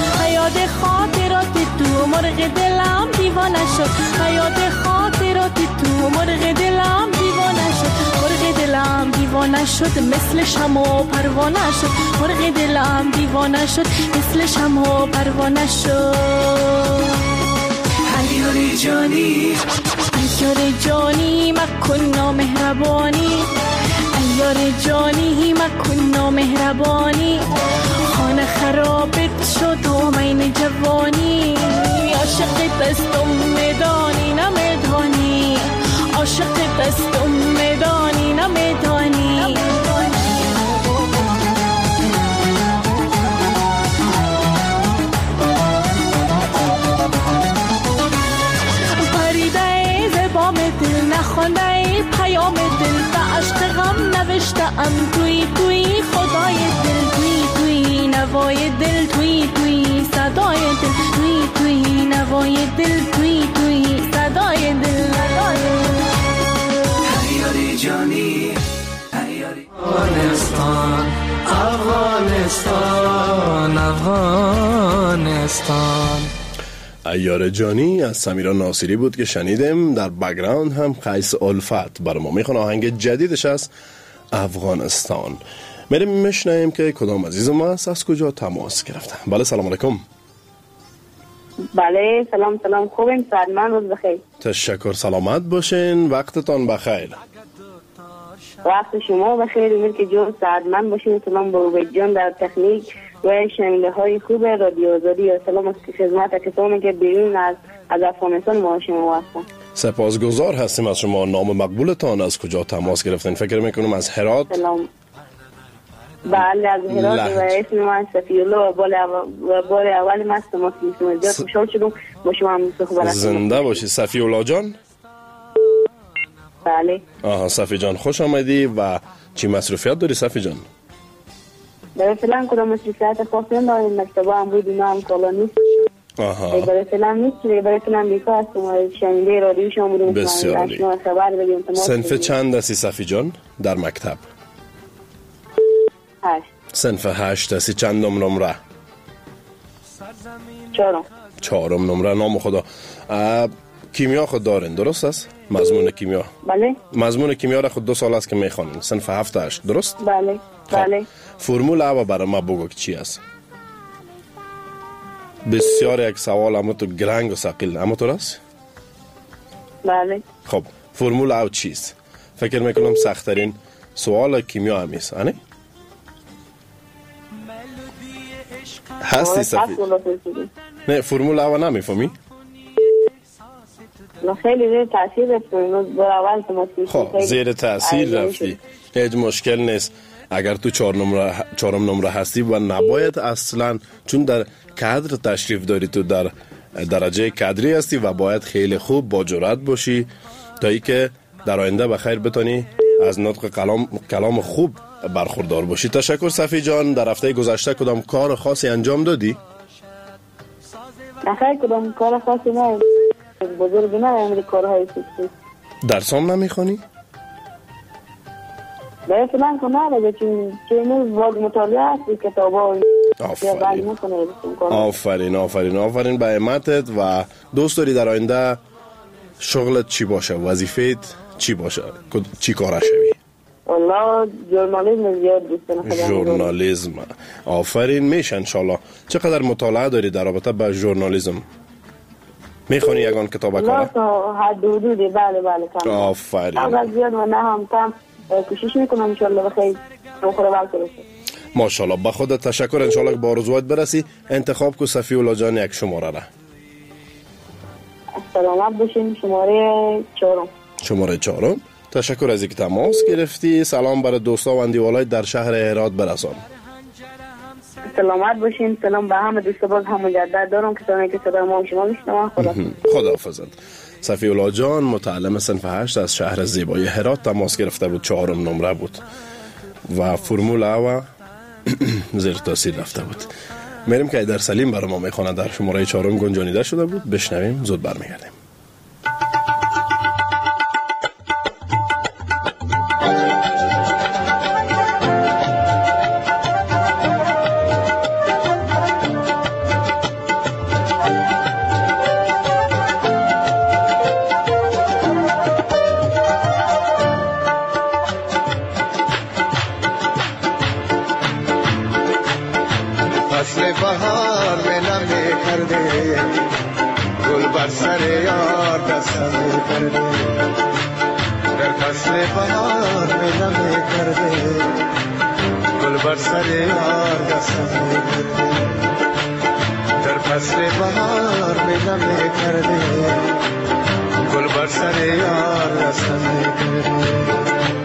حیات خاطرات تو مرغ دلم دیوانه شد حیات خاطرات دیوانه شد، مثل شمع و پروانه شد، مرغ دلم دیوانه شد، مثل شمع و پروانه شد. عیار جانی عیار جانی مکن نامهربانی، عیار جانی مکن نامهربانی، خانه خرابت شد آمین جوانی، عاشق دستم میدانی نمیدانی، عاشق دستم میدانی نمیدانی. پریده زبام دل نخونده پیام دل، به عشق غم نوشته ام توی توی خدای دل، توی توی نوای دل، توی توی صدای دل، توی توی نوای دل، توی توی صدای دل. عیاری جانی عیاری افغانستان افغانستان افغانستان. عیار جانی از سمیرا ناصری بود که شنیدیم. در بک‌گراند هم قیس الفت بر ما میخونه آهنگ جدیدش از افغانستان. میریم میشنیم که کدام عزیز ما از کجا تماس گرفته. بله سلام علیکم. بله سلام خوبیم سلمان روز بخیر. تشکر سلامت باشین وقتتان بخیر. وقت شما بخیر امید که جون سعادتمند باشین. سلام به عبید جان در تکنیک و شنونده های خوب رادیو آزادی و سلام از خدمت کسانی که بیرون از افغانستان ما شما هستن. سپاسگزار هستیم از شما. نام مقبولتان از کجا تماس گرفتین؟ فکر میکنم از هرات. سلام. بله از هرات و اسم من صفی‌الله و بار اول من تماس میگیرم. بسیار خوشحال شدم با شما هم صحبت. زنده باشی صفی‌الله جان. بله. آها صفی جان خوش آمدی. و چی مصروفیت داری صفی جان؟ برای فلان کدام مصروفیت خاصی نداریم. مکتبه هم بود اینا هم کالا نیست. آها. برای فلان نیست. برای فلان بیکار هستم و شنیده رادیو شما بودیم. بسیار عالی. صنف چند هستی صفی جان در مکتب؟ 8. صنف 8 هستی. چندم نمره؟ 4 نمره. نام خدا. کیمیا خود دارین درست است؟ مضمون کیمیا. بله. مضمون کیمیا را خود 2 سال است که میخوانین. صنف 7 8 درست؟ بله. بله. فرمول اول برای ما بگو که چی است؟ بسیار یک سوال اما تو گرنگ و ثقیل اما تو راست؟ بله. خب فرمول اول چیست؟ فکر میکنم سخت‌ترین سوال کیمیا همیست آنه؟ هستی صفی؟ نه فرمول اول نمیفهمی؟ خیلی زیر تاثیر رفتیم در اول تماسی. خب زیر تاثیر رفتی هیچ مشکل نیست. اگر تو 4 نمره هستی و نباید اصلا، چون در کادر تشریف داری، تو در درجه کادری هستی و باید خیلی خوب با جرأت باشی تا ای که در آینده بخیر بتونی از نطق کلام خوب برخوردار باشی. تشکر صفی جان. در هفته گذشته کدام کار خاصی انجام دادی؟ نخیر کدام کار خاصی نه. بزرگ نه امری کارهای سیسی. درسام نمیخوانی؟ برای فلان کنه دیگه چون واقع مطالعه هستی کتابا. آفرین به همتت. و دوست داری در آینده شغلت چی باشه؟ وظیفت چی باشه؟ چی کاره شوی؟ والله ژورنالیسم زیاد دوست دارم. ژورنالیسم. آفرین. میشه انشالله. چقدر مطالعه داری در رابطه با ژورنالیسم؟ میخونی یگان کتاب کاره؟ نه تا حد حدودی. بله کم. آفرین. اول زیاد و نه هم کم کوشش میکنم انشالله بخیر بخوره برسه. ماشاءالله. به خودت تشکر. انشالله که با آرزوات برسی. انتخاب کو صفی‌الله جان یک شماره را. سلامت باشین. شماره 4. تشکر از اینکه تماس گرفتی. سلام برای دوستا و اندیوالای در شهر هرات برسان. سلامت باشین. سلام به همه دوستا. باز هم مجدد دارم کسانی که صدای ما شما میشنوند. خداحافظت. صفی‌الله جان متعلم صنف 8 از شهر زیبای هرات تماس گرفته بود. 4 نمره بود و فرمول اول زیر تاثیر رفته بود. میریم که در سلیم برای ما میخونه در شماره 4 گنجانیده شده بود. بشنویم زود برمیگردیم. بر سر یار دستم کرده، در فصل بهار میلم کرده، گل بر سر یار دستم کرده، در فصل بهار میلم کرده، گل بر سر یار دستم کرده.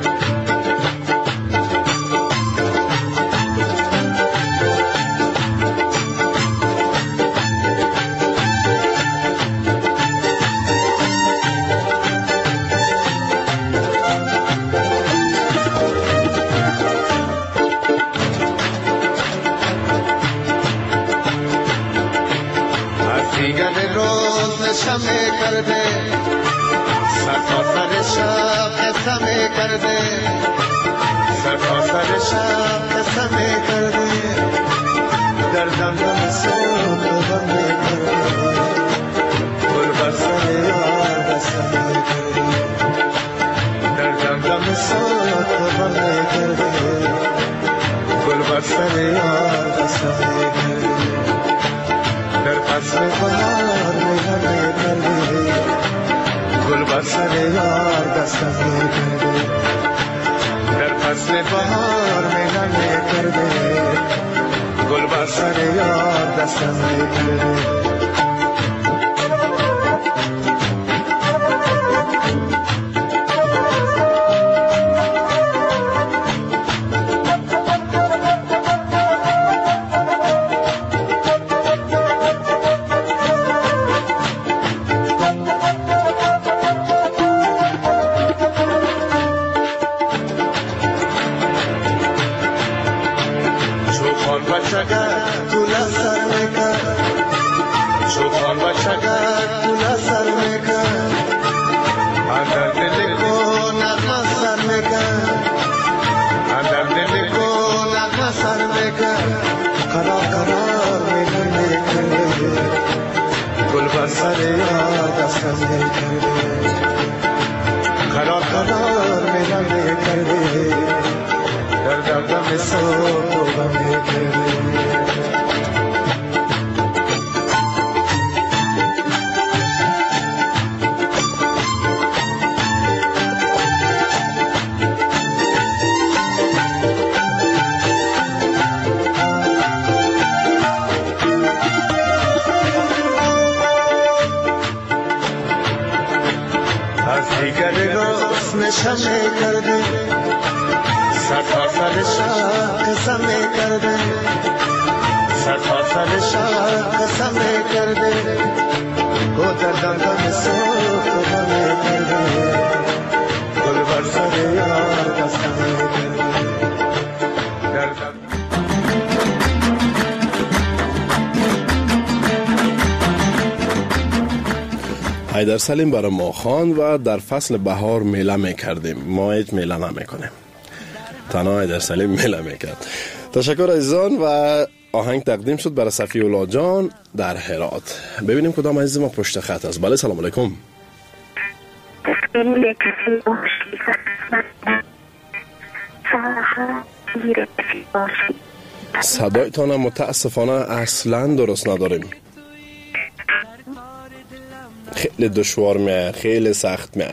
شمع کرده سر تا سر شب قسمه کرده، سر تا سر شب قسمه کرده، در دمدم صبح غمه کرده، گل بر سر یار دستمه کرده، در دمدم صبح غمه کرده، گل بر سر یار دستمه کرده، در فصل بهار میلمه کرده، گل بر سر یار دستم کرده، در فصل بهار میلمه کرده، گل بر سر یار دستم کرده. شمع کرده سر تا سر شب قسمه کرده، سر تا سر شب قسمه کرده، گل در دندان صبح غمه کرده، گل بر سر یار دستمه کرده. حیدر سلیم برای ما خوان و در فصل بهار میله میکردیم، ما هیچ میله نمیکنیم، تنها حیدر سلیم میله میکرد. تشکر عزیزان و آهنگ تقدیم شد برای صفی الله جان در هرات. ببینیم کدام عزیز ما پشت خط است. بله سلام علیکم. صدایتان متاسفانه اصلا درست نداریم، خیلی دشوار میه، خیلی سخت میه.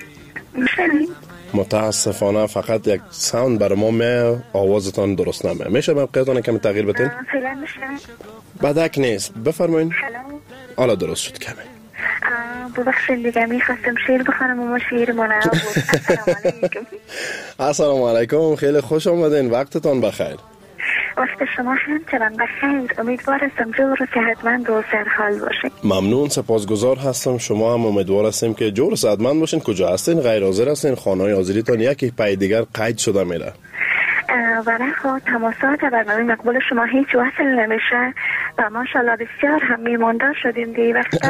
متاسفانه فقط یک ساوند بر ما میه، آوازتان درست نمیه. میشه موقعیتان کمی تغییر بتین؟ بدک نیست، بفرمایین. حالا درست شد کمی. ببخشید دیگه میخواستم شعر بخونم اما شعر ما نبود. السلام علیکم. السلام علیکم، خیلی خوش آمدین، وقتتان بخیر. وقت شما همچنان بخیر، امیدوار هستم جور و صحتمند و سرحال باشین. ممنون، سپاسگزار هستم. شما هم امیدوار هستیم که جور و صحتمند باشین. کجا هستین؟ غیر حاضر هستین؟ خانه‌های حاضریتان یکی پای دیگر قید شده میره و خب تماسات برنامه مقبول شما هیچ وصل نمیشه و ماشاءالله بسیار هم میمانده شدیم دی وقتا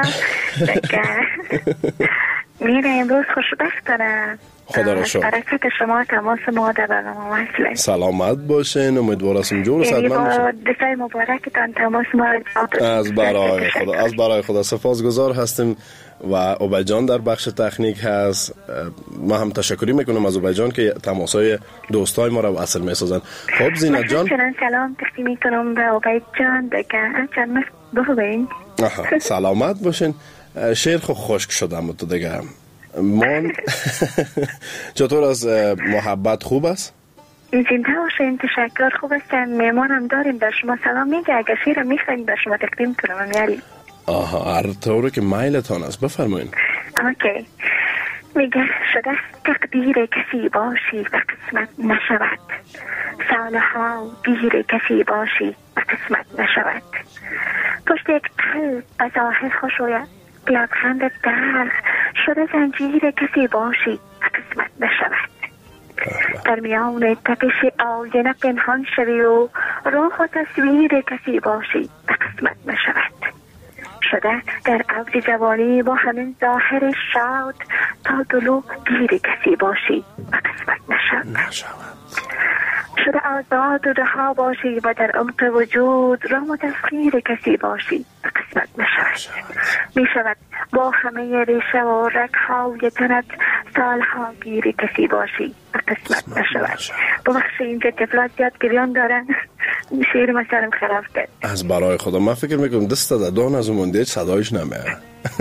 میره امروز خوشبخت دارم. خدا را شکر. برکت شما تماس ما در برنامه وصله. سلامت باشین، امیدوار هستم جور و صحتمند باشین. دفعه مبارکتان تماس ما از برای خدا، از برای خدا سپاسگزار هستیم. و اوبجان در بخش تکنیک هست. ما هم تشکری میکنم از اوبجان که تماسای دوستای ما را وصل میسازن. خب زینت جان، سلام تقدیم میکنم به اوبجان دیگه چند بخوبین. سلامت باشین. شعر خو خشک شدم تو دیگه. مان چطور از محبت خوب است؟ زنده باشین، تشکر، خوب هستن. میمانم داریم، در شما سلام میگه. اگر شیر میخواین در شما تقدیم کنم امیالی. آها، هر طوری که میلتان است بفرمایین. اوکی. میگه شده تقدیر کسی باشی و قسمت نشود، سالها دیر کسی باشی و قسمت نشود. پشت یک قلب به ظاهر خوش آید، لبخند درد شده زنجیر کسی باشی و قسمت نشود. در میان تپش آینه پنهان شوی و روح و تصویر کسی باشی و قسمت نشود. شده در اوج جوانی با همین ظاهر شاد تا دلو گیر کسی باشی و قسمت نشود. شده آزاد و رها باشی و در عمق وجود رام و تسخیر کسی باشی و قسمت نشود. می شود با همه ریشه و رگ‌های تنت سالها گیر کسی باشی و قسمت نشود. ببخشی اینکه طفلات زیاد گریان دارن، شیر مسارم خراب کرد. از برای خدا من فکر میکنم دست دادان از اون مونده صدایش نمیاد.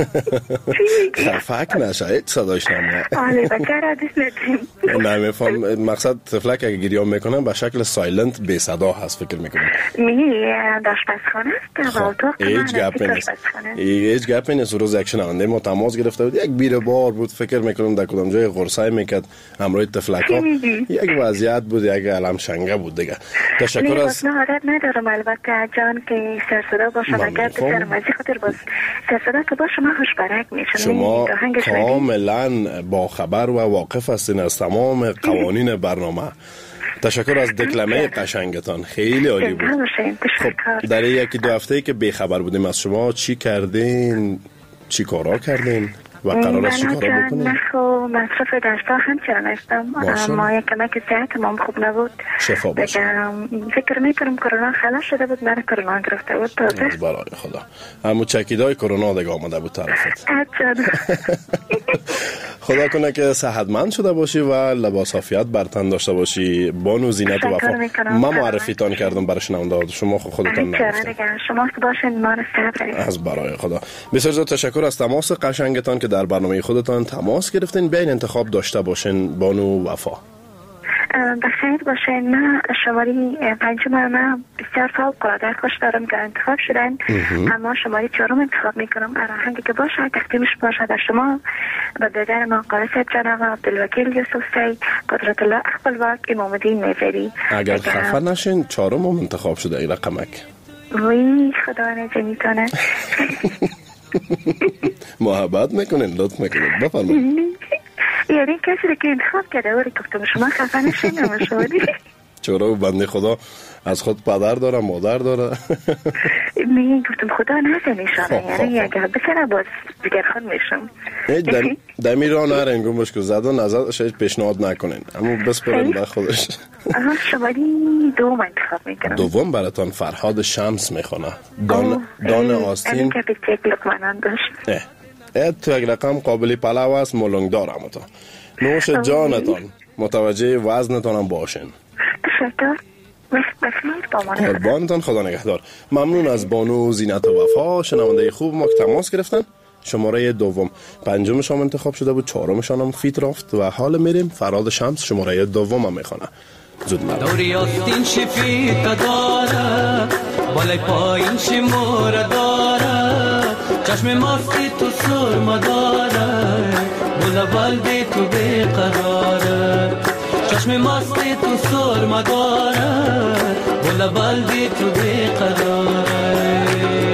خفک نشه، هیچ صدایش نمیاد. آره بکره دست ندیم. نمیفهم مقصد طفلک اگه گریان میکنن به شکل سایلنت بی صدا هست فکر میکنم. آشپزخانه است و اتاق هیچ گپی نیست. روز یک شنونده ما تماس گرفته بود، یک بیر بار بود، فکر میکنم در کدام جای قرصای میکرد همراه طفلک ها. یک وضعیت بود، یک علم شنگه بود دیگه. تشکر از من عادت ندارم البته جان که سرصدا باشم، اگر بسرم از خاطر باز سرصدا که باشم خوش برک میشم. شما کاملا باخبر و واقف هستین از تمام قوانین برنامه. تشکر از دکلمه قشنگتان، خیلی عالی بود. خب در یکی دو هفته‌ای که بیخبر بودیم از شما، چی کردین؟ چی کارا کردین؟ و قرار است چی کارا بکنین؟ نخو مصرف درسا همچنان هستم، اما یک کمک صحت ما خوب نبود. شفا باشه. فکر میکنم کرونا خلاص شده بود، من کرونا گرفته بود تازه. از برای خدا. همون چکیدای کرونا دیگه آمده بود طرفت. خدا کنه که صحتمند شده باشی و لباس عافیت بر تن داشته باشی. بانو زینت و وفا. من معرفیتان کردم برای شنونده، شما خودتان نگفتید. شما باشین، ما رو صبر. از برای خدا. بسیار زیاد تشکر از تماس قشنگتان که در برنامه خودتان تماس گرفتین. بیاین انتخاب داشته باشین بانو وفا. بخیر باشین. من شماره 5 من بسیار فوق‌العاده خوش دارم که انتخاب شدن، اما شماره 4 انتخاب میکنم. آهنگی که باشه تقدیمش باشه در شما و بدر ما قارس جناب عبدالوکیل یوسف سی، قدرت الله اخبالواق، امام الدین میزری. اگر خفه نشین 4 انتخاب شده این رقمک. وی خدا نجمی کنه. محبت میکنین، لطف میکنین. بفرمایید. یعنی کسی که انتخاب کرده ولی گفتم شما خفه نشین نمشودی. چرا بنده خدا از خود پدر داره مادر داره. می گفتم خدا نزنی شما، یعنی اگر بکنه باز دیگر خود میشم. دمی را نرین گمش که زده نزد شاید پیشنهاد نکنین، اما بس برین به خودش. شماری 2 انتخاب میکنم. دوم براتان فرهاد شمس میخونه. دان آستین که به چک لقمانان داشت. تو یک رقم قابلی پلاو است، مولنگ دارم تا نوش جانتان، متوجه وزنتان هم باشین. تشکر. قربانتان، خدا نگهدار. ممنون از بانو زینت و وفا، شنونده خوب ما که تماس گرفتن. شماره 2 5 انتخاب شده بود، 4 هم فیت رفت و حال میریم فرهاد شمس شماره 2 هم میخونه. زود مرد دوری آستین شفیت داره، بالای پایین شماره داره، چشم ماستی تو سرما داره، بلبل بی تو بیقراره، چشم ماستی تو سرما داره، بلبل بی تو بیقراره.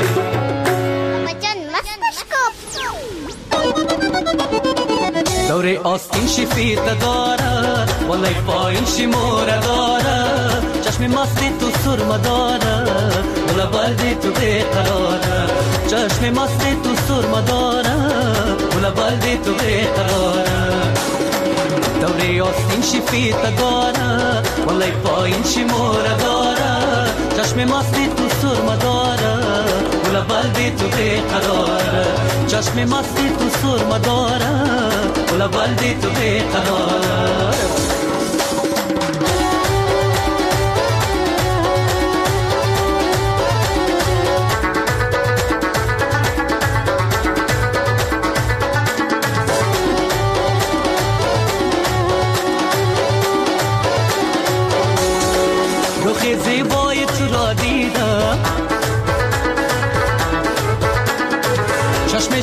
دوری آستین شفیت داره، بالای پایین شماره داره، چشم ماستی تو سرما داره، بلبل بی تو بیقراره، چشم ماستی تو سرما داره، بلبل بی تو بیقراره. دوری آستین شفیت داره، بالای پایین شماره داره، چشم ماستی تو سرما داره، بلبل بی تو بیقراره، چشم ماستی تو سرما داره، بلبل بی تو بیقراره.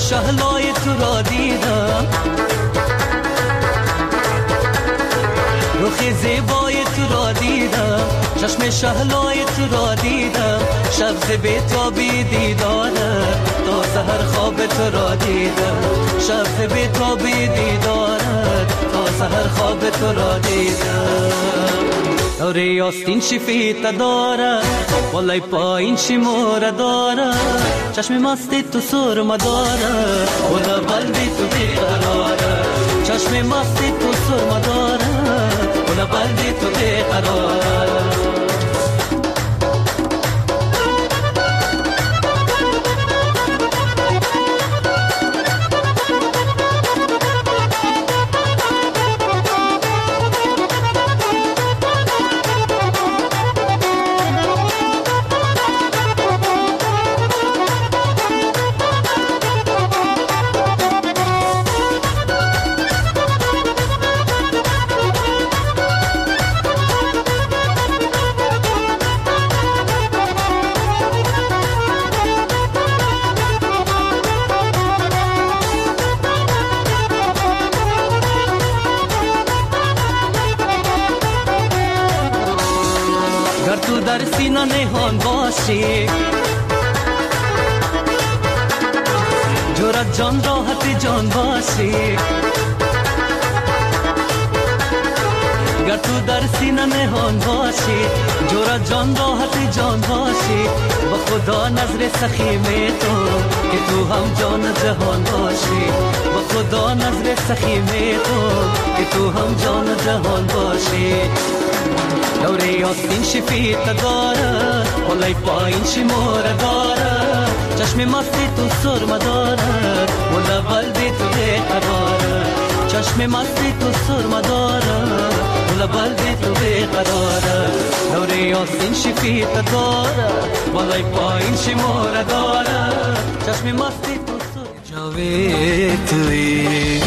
شهلای تو را دیدم، رخ زیبای تو را دیدم، چشم شهلای تو را دیدم، شب ز بی‌تابی دیدارت تا سحر خواب تو را دیدم، شب ز بی‌تابی دیدارت تا سحر خواب تو را دیدم. دوره آستین شفیت داره والای پایین شماره داره، چشم مستی تو سرمه داره ولا قلبی تو بیقراره، چشم مستی تو سرمه داره ولا قلبی تو بیقراره. در سینه نهان باشی جرأت جان راحت جان باشی، گر تو در سینه نهان باشی جرأت جان راحت جان باشی، با خدا نظر سخی می تو که تو هم جان جهان باشی، با خدا نظر سخی می تو که تو هم جان جهان باشی. دوره آستین شفیت داره والای پایین شماره داره، چشم مستی تو سرمه داره ولا قلبی تو بیقراره، چشم مستی تو سرمه داره ولا قلبی تو بیقراره. دوره آستین شفیت داره والای پایین شماره داره، چشم مستی تو سرمه جاوی توی.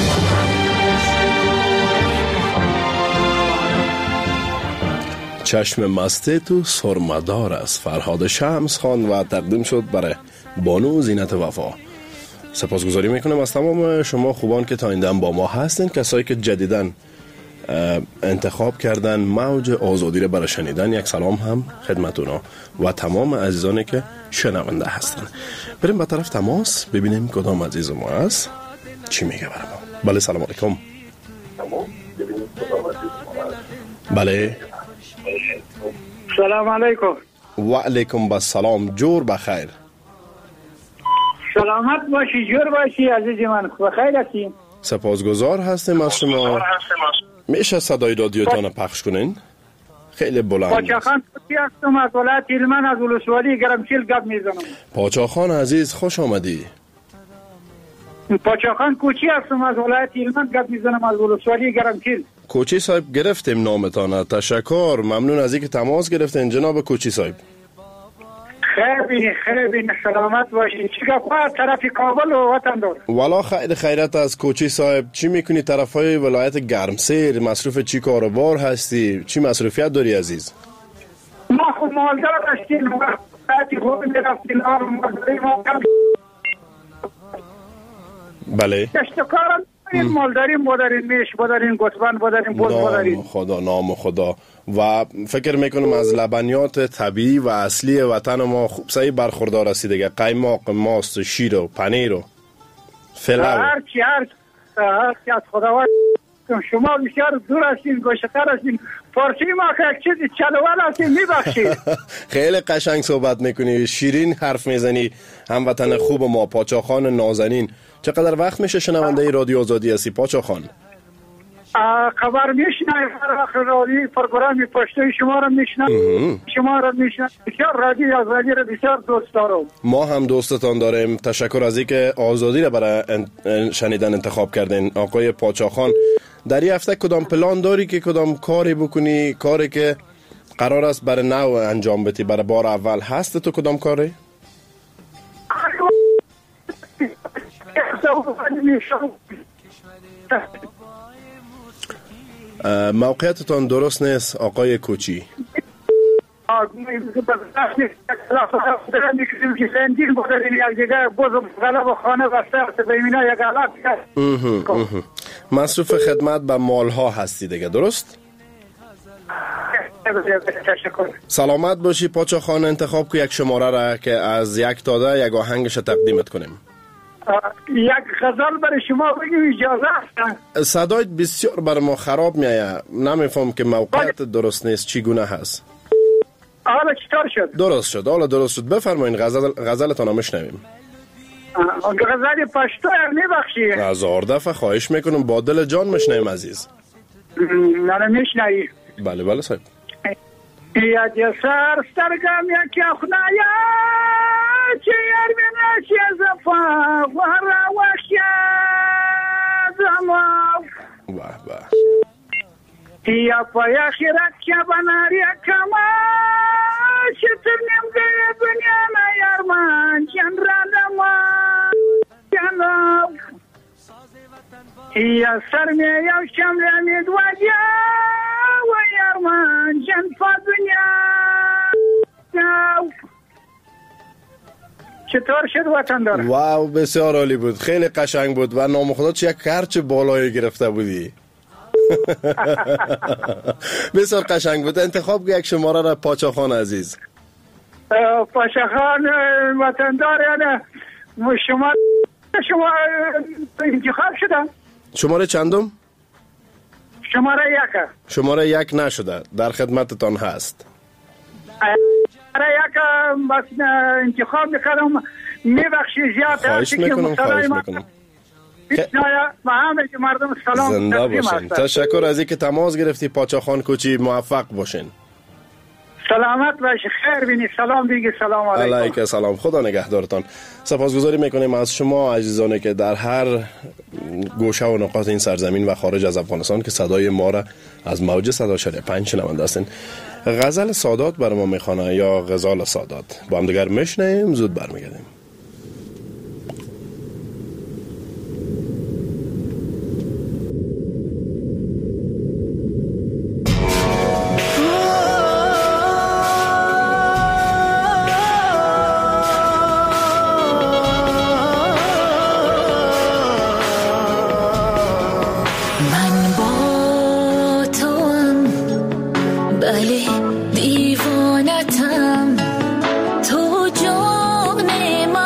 چشم مستی تو سرمدار است، فرهاد شمس خان و تقدیم شد برای بانو زینت وفا. سپاسگزاری میکنم از تمام شما خوبان که تا این دم با ما هستین، کسایی که جدیداً انتخاب کردن موج آزادی رو برای شنیدن. یک سلام هم خدمتونا و تمام عزیزانی که شنونده هستن. بریم به طرف تماس ببینیم کدام عزیز ما است چی میگه برای ما. بله سلام علیکم. بله سلام علیکم. و علیکم السلام. جور بخیر. سلامت باشی، جور باشی عزیز من. بخیر هستی؟ سپاسگزار هستیم از شما. میشه صدای رادیوتان پخش کنین؟ خیلی بلند. پاچاخان کوچی هستم از ولایت هلمند از ولسوالی گرمچیل گپ میزنم. پاچاخان عزیز خوش آمدی. پاچاخان کوچی هستم از ولایت هلمند گپ میزنم از ولسوالی گرمچیل. کوچی صاحب گرفتیم نامتان. تشکر، ممنون از اینکه تماس گرفتین جناب کوچی صاحب. خیلی سلامت باشی. چی گفت طرف کابل و وطن دار؟ والا خیر خیرت از کوچی صاحب. چی میکنی طرفای ولایت گرمسیر؟ مصروف چی کاروبار هستی؟ چی مصروفیت داری عزیز؟ ما خود مالدار هستیم. وقتی خود میرفتیم بله کشتکارم مالداریم بوداریم میش بوداریم گوسفند بوداریم بوز بوداریم. نام خدا. و فکر میکنم از لبنیات طبیعی و اصلی وطن ما خوب صحیح برخوردار هستی دیگه. قیماق، ماست، شیر و پنیر و فلو. هرچی از خداوند. شما بسیار دور هستین، گوشتر هستین. فارسی ما که یک چیزی چلوال هستین میبخشید. خیلی قشنگ صحبت میکنی، شیرین حرف میزنی. هموطن خوب ما پاچاخان نازنین. چقدر وقت میشه شنونده رادیو آزادی هستی پاچاخان؟ خبر میشنم، رادیو پروگرام پشتوی شما رو میشنم. بسیار رادیو آزادی رو بسیار دوست دارم. ما هم دوستتان داریم. تشکر از اینکه آزادی رو برای شنیدن انتخاب کردین آقای پاچاخان. در این هفته کدام پلان داری که کدام کاری بکنی، کاری که قرار است برای نو انجام بدی برای بار اول؟ هست تو کدام کاری؟ موقعیتتان درست نیست آقای کوچی. مصروف خدمت به مالها هستی دیگه، درست؟ سلامت باشی پاچا خان. انتخاب که یک شماره را که از 1 تا 10 یک آهنگش تقدیمت کنیم. یک غزل برای شما بگیم اجازه هست؟ صدایت بسیار بر ما خراب میایه، نمیفهم که موقعیت درست نیست. چگونه هست؟ حالا چطور شد؟ درست شد، حالا درست شد. بفرمایید غزلتان رو میشنویم. غزل پشتو میبخشی؟ 1000 دفعه خواهش میکنم، با دل جان میشنویم عزیز. نه میشنوی؟ بله بله صاحب. یا جسر سترگم یکی خدایا چه یار بینه چه زفا ورا وخیا زمان واه واه یا پای آخرت که بناری کما چه ترنیم گه دنیا نیارمان جن را دمان جناب یا سرمی یا شمل امید وجه و یارمان جن پا دنیا چطور شد وطندار؟ واو بسیار عالی بود، خیلی قشنگ بود و نام خدا چه کرچ بالایی گرفته بودی. بسیار قشنگ بود. انتخاب یک شماره را پاچا خان عزیز. پاچا خان وطندار یعنی شما انتخاب شدن؟ شماره چندم؟ شماره 1. شماره 1 نشده، در خدمتتان هست. شماره 1 بس انتخاب میکنم، میبخشی زیاد خواهش میکنم. و همه مردم سلام زنده باشین. تشکر از اینکه تماس گرفتی پاچا خان کوچی. موفق باشین. سلامت باشی، خیر بینی. سلام دیگه. سلام علیکم. علیکم سلام. خدا نگهدارتان. سپاسگزاری میکنیم از شما عزیزانی که در هر گوشه و نقاط این سرزمین و خارج از افغانستان که صدای ما را از موج 104.5 شنونده هستین. غزل سادات برای ما میخوانه یا غزال سادات؟ با هم دیگر میشنیم، زود برمیگردیم. دیوانتم تو جان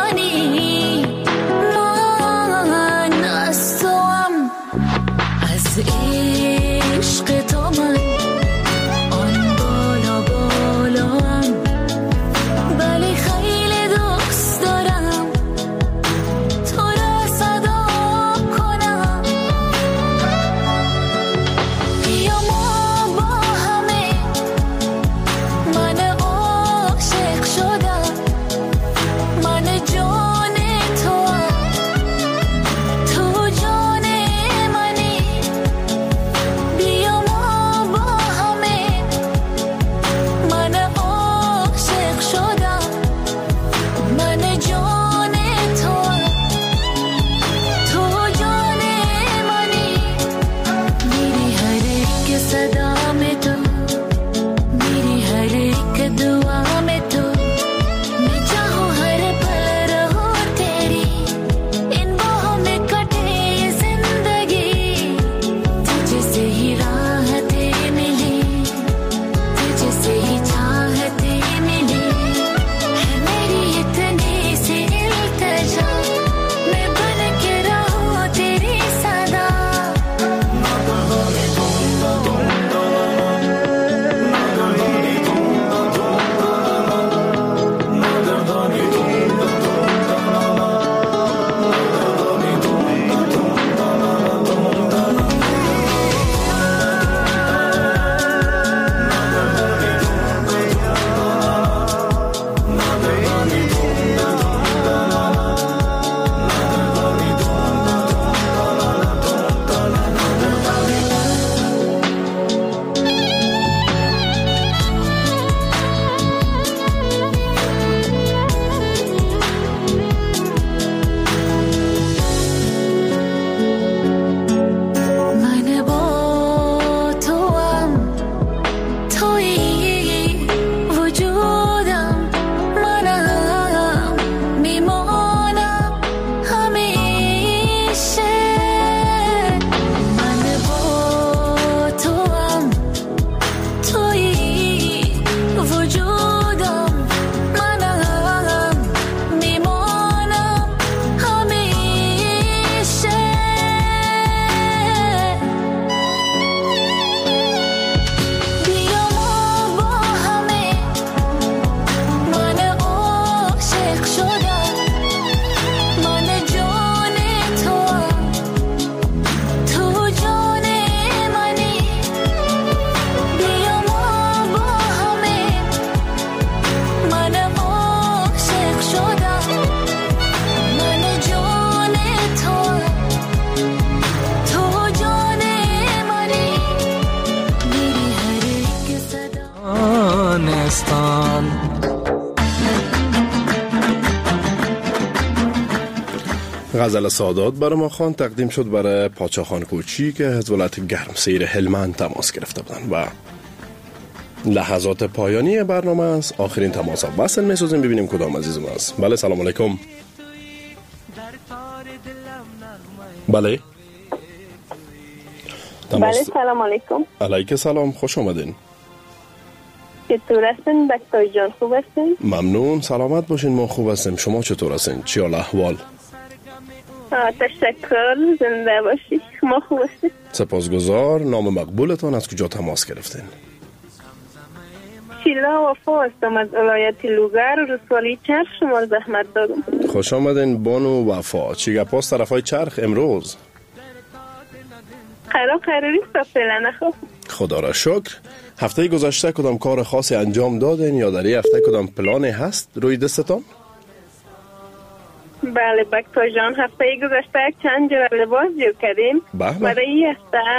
داستان. غزل سادات برای ما خوان تقدیم شد برای پادشاهان کوچی که از ولایت گرمسیر هلمند تماس گرفته بودند و لحظات پایانی برنامه است. آخرین تماس ها وصل می‌سازیم ببینیم کدام عزیزم است. بله سلام علیکم. بله بله سلام علیکم. علیک سلام، خوش آمدین. چطور هستین بکتای جان، خوب هستین؟ ممنون، سلامت باشین، ما خوب هستیم. شما چطور هستین؟ چی حال احوال؟ تشکر، زنده باشی. ما خوب هستیم. سپاسگزار. نام مقبولتان، از کجا تماس گرفتین؟ شیلا وفا هستم از ولایت لوگر، رسوالی چرخ. شما زحمت دادم. خوش آمدین بانو وفا. چی گپاست طرفای چرخ امروز؟ قراری است فعلا نخواه. خدا را شکر. هفته گذشته کدام کار خاصی انجام دادین یا در این هفته کدام پلانی هست روی دستتان؟ بله بکتا جان، هفته گذشته چند جور لباس جور کردیم. برای این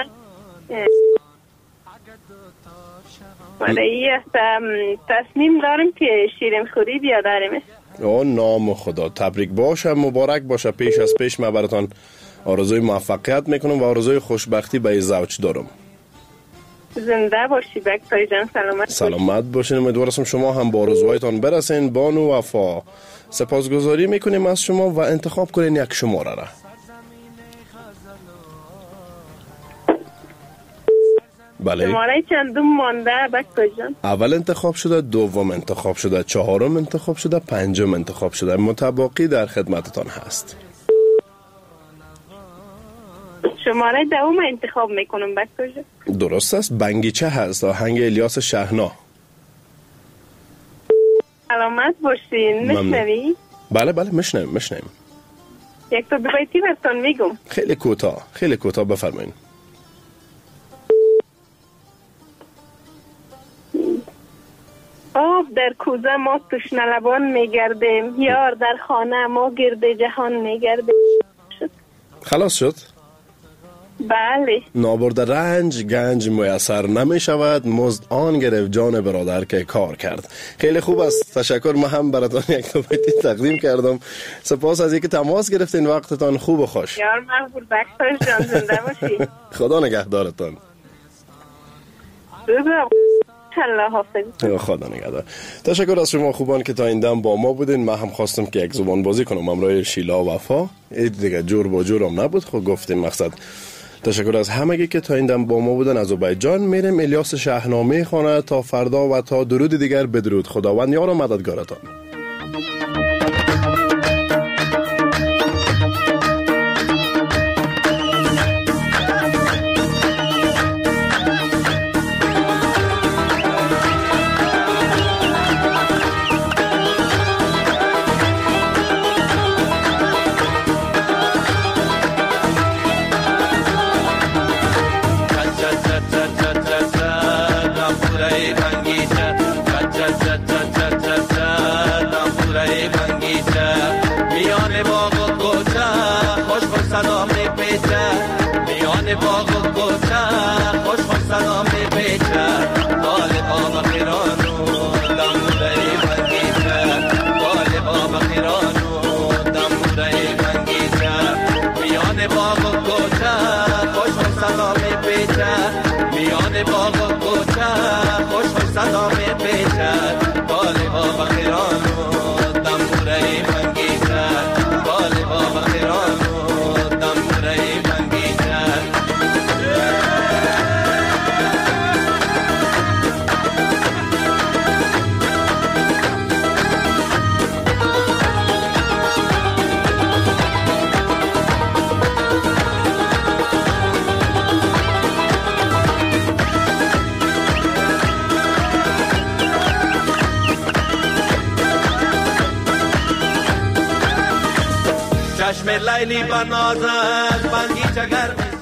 هفته تصمیم داریم که شیرین خوری بیاداریم. نام خدا، تبریک باشه، مبارک باشه. پیش از پیش من براتان آرزوی موفقیت میکنم و آرزوی خوشبختی به زوج دارم. زنده باشی بکتای جان، سلامت باشین. امیدوارم شما هم با آرزوهایتان برسین. بانو وفا سپاسگزاری میکنیم از شما و انتخاب کنین یک شماره را. بله. شماره چندم مانده بکتای جان؟ اول انتخاب شده، دوم انتخاب شده، چهارم انتخاب شده، پنجم انتخاب شده. متباقی در خدمتتان هست. شماره دوم انتخاب میکنم بکتای جان. درست است. بنگیچه هست، آهنگ الیاس شهنا. سلامت باشین. مشنوی؟ بله مشنویم. یک تا بیتی براتون میگم. خیلی کوتاه بفرمایید. آب در کوزه ما تشنه لبان میگردیم، یار در خانه ما گرد جهان میگردیم. خلاص شد؟ بله. نابرد رنج گنج میسر نمی شود، مزد آن گرفت جان برادر که کار کرد. خیلی خوب است، تشکر. من هم براتون یک تا بیتی تقدیم کردم. سپاس از اینکه تماس گرفتین. وقتتان خوب و خوش. یار مقبول بکتاش جان، زنده باشی. خدا نگهدارتان. الله حافظ. خدا نگهدار. تشکر از شما خوبان که تا این دم با ما بودین. من هم خواستم که یک زبان بازی کنم همراه شیلا وفا. دیگه جور با جورم نبود، خب گفتیم مقصد. تشکر از همگی که تا این دم با ما بودن. از آذربایجان میریم الیاس شهنامه خوانه. تا فردا و تا درود دیگر بدرود. خداوند یار و مددگارتان. لیلی بنازد بنگی چگر